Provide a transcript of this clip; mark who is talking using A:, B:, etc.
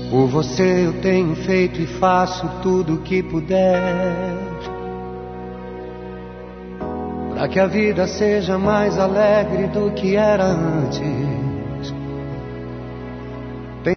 A: Por você eu tenho feito e faço tudo o que puder, pra que a vida seja mais alegre do que era antes.